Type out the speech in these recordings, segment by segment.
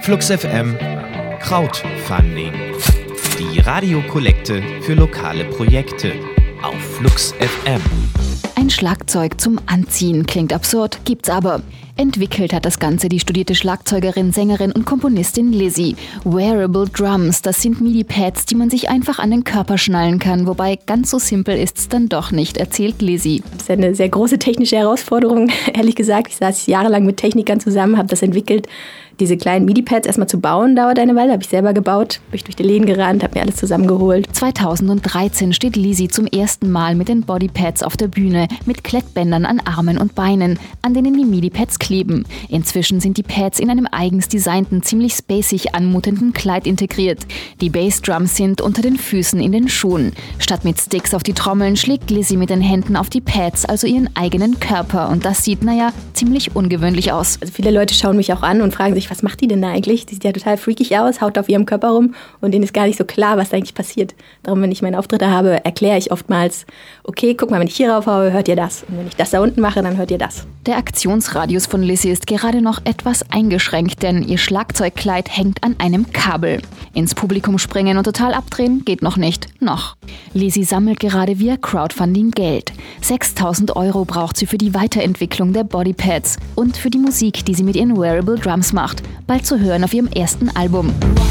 Flux FM Crowdfunding. Die Radiokollekte für lokale Projekte auf Flux FM. Ein Schlagzeug zum Anziehen klingt absurd, gibt's aber. Entwickelt hat das Ganze die studierte Schlagzeugerin, Sängerin und Komponistin Lizzy. Wearable Drums, das sind MIDI-Pads, die man sich einfach an den Körper schnallen kann. Wobei ganz so simpel ist's dann doch nicht, erzählt Lizzy. Das ist eine sehr große technische Herausforderung, ehrlich gesagt. Ich saß jahrelang mit Technikern zusammen, habe das entwickelt. Diese kleinen MIDI-Pads erstmal zu bauen, dauert eine Weile, habe ich selber gebaut, bin ich durch die Läden gerannt, habe mir alles zusammengeholt. 2013 steht Lizzy zum ersten Mal mit den Bodypads auf der Bühne, mit Klettbändern an Armen und Beinen, an denen die MIDI-Pads kleben. Inzwischen sind die Pads in einem eigens designten, ziemlich spacig anmutenden Kleid integriert. Die Bassdrums sind unter den Füßen in den Schuhen. Statt mit Sticks auf die Trommeln schlägt Lizzy mit den Händen auf die Pads, also ihren eigenen Körper. Und das sieht, ziemlich ungewöhnlich aus. Also viele Leute schauen mich auch an und fragen sich, was macht die denn da eigentlich? Die sieht ja total freakig aus, haut auf ihrem Körper rum und denen ist gar nicht so klar, was da eigentlich passiert. Darum, wenn ich meine Auftritte habe, erkläre ich oftmals, okay, guck mal, wenn ich hier raufhaue, hört ihr das. Und wenn ich das da unten mache, dann hört ihr das. Der Aktionsradius von Lizzy ist gerade noch etwas eingeschränkt, denn ihr Schlagzeugkleid hängt an einem Kabel. Ins Publikum springen und total abdrehen geht noch nicht. Noch. Lizzy sammelt gerade via Crowdfunding Geld. 6.000 € braucht sie für die Weiterentwicklung der Bodypads und für die Musik, die sie mit ihren Wearable Drums macht. Bald zu hören auf ihrem ersten Album.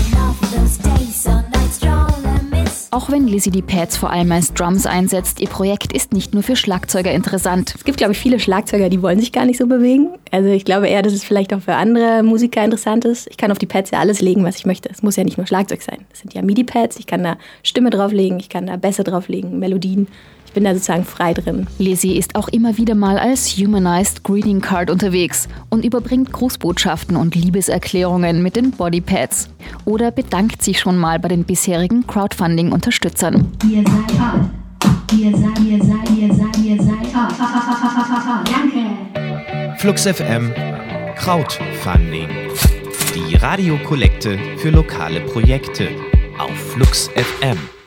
Auch wenn Lizzy die Pads vor allem als Drums einsetzt, ihr Projekt ist nicht nur für Schlagzeuger interessant. Es gibt, glaube ich, viele Schlagzeuger, die wollen sich gar nicht so bewegen. Also ich glaube eher, dass es vielleicht auch für andere Musiker interessant ist. Ich kann auf die Pads ja alles legen, was ich möchte. Es muss ja nicht nur Schlagzeug sein. Es sind ja MIDI-Pads, ich kann da Stimme drauflegen, ich kann da Bässe drauflegen, Melodien. Ich bin da sozusagen frei drin. Lizzy ist auch immer wieder mal als Humanized Greeting Card unterwegs und überbringt Grußbotschaften und Liebeserklärungen mit den Bodypads. Oder bedankt sich schon mal bei den bisherigen Crowdfunding-Unterstützern. Ihr seid toll. Ihr seid toll. Danke. Flux FM Crowdfunding. Die Radiokollekte für lokale Projekte auf Flux FM.